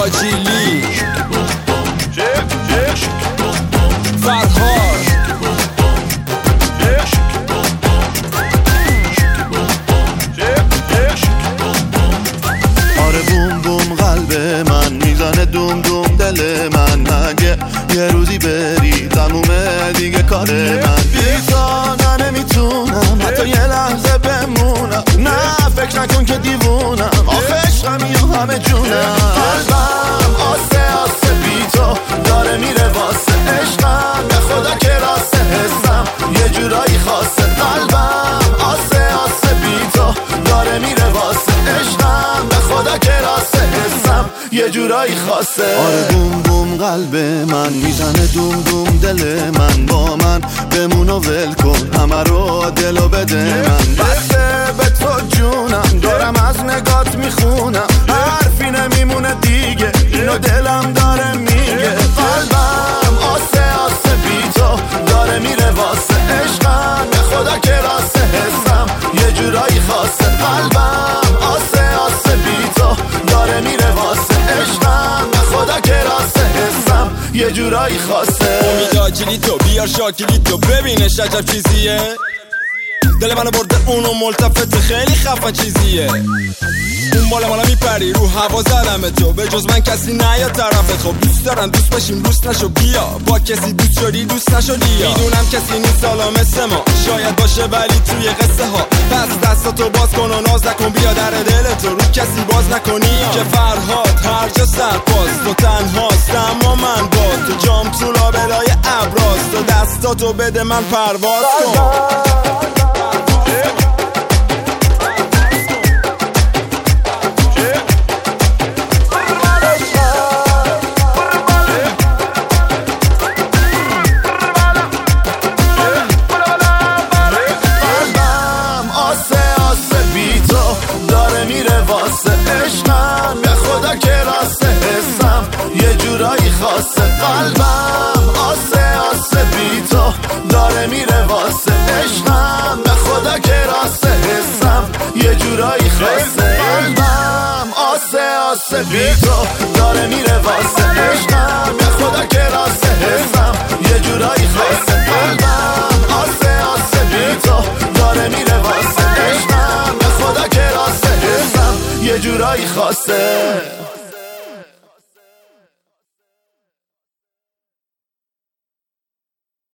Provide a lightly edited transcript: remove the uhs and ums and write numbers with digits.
آجیلی فرهاد آره بوم بوم قلب من میزنه دوم دوم دل من مگه یه روزی بری تمومه دیگه کار من بیتا نه نمیتونم حتی یه لحظه بمونم نه فکر نکن که دیوونم آخه عشقم یا همه جونم قلبم آسه آسه بیتا داره میره واسه عشقم به خدا که راسته حسم یه جورایی خاصه قلبم آسه آسه بیتا داره میره واسه عشقم به خدا که راسته حسم یه جورایی خاصه آره بوم بوم قلب من میزنه دوم دوم دل من با من بمون و ول کن همه رو دلو بده من بسته به تو جونم دارم از نگات میخونم حرفی نمیمونه دیگه اینو دلم داره میگه قلبم آسه آسه بیتا داره میره واسه عشقم به خدا که راسته حسم یه جورایی خاصه قلبم آسه آسه بیتا داره میره واسه عشقم به خدا که راسته حسم یه جورایی خاصه امید آجیلی تو بیار شاکیلی تو ببینش عجب چیزیه دل منو برده اونو ملتفت خیلی خفن چیزیه اون بالا مالا میپری رو هوا زدم تو به جز من کسی نیا طرفت خب دوست دارم دوست باشیم دوست نشو بیا با کسی دوست شدی دوست نشدی میدونم کسی نیست حالا مثل ما شاید باشه ولی توی قصه ها پس دستاتو باز کن و ناز نکن بیا در دلتو رو کسی باز نکنی که فرهاد هر جا سرباز تو تنهاست اما من با تو جام تو لابلای ابراز تو دستاتو بده من پرواز کن عشقم به خدا که راسته حسم یه جورایی خاصه قلبم آسه آسه بیتو داره میره واسه عشقم به خدا که راسته حسم یه جورایی خاصه قلبم آسه آسه بیتو داره میره واسه عشقم به خدا که راسته حسم یه جورایی خاصه قلبم آسه آسه بیتو داره میره واسه عشقم به خدا که راسته حسم یه جورایی خاصه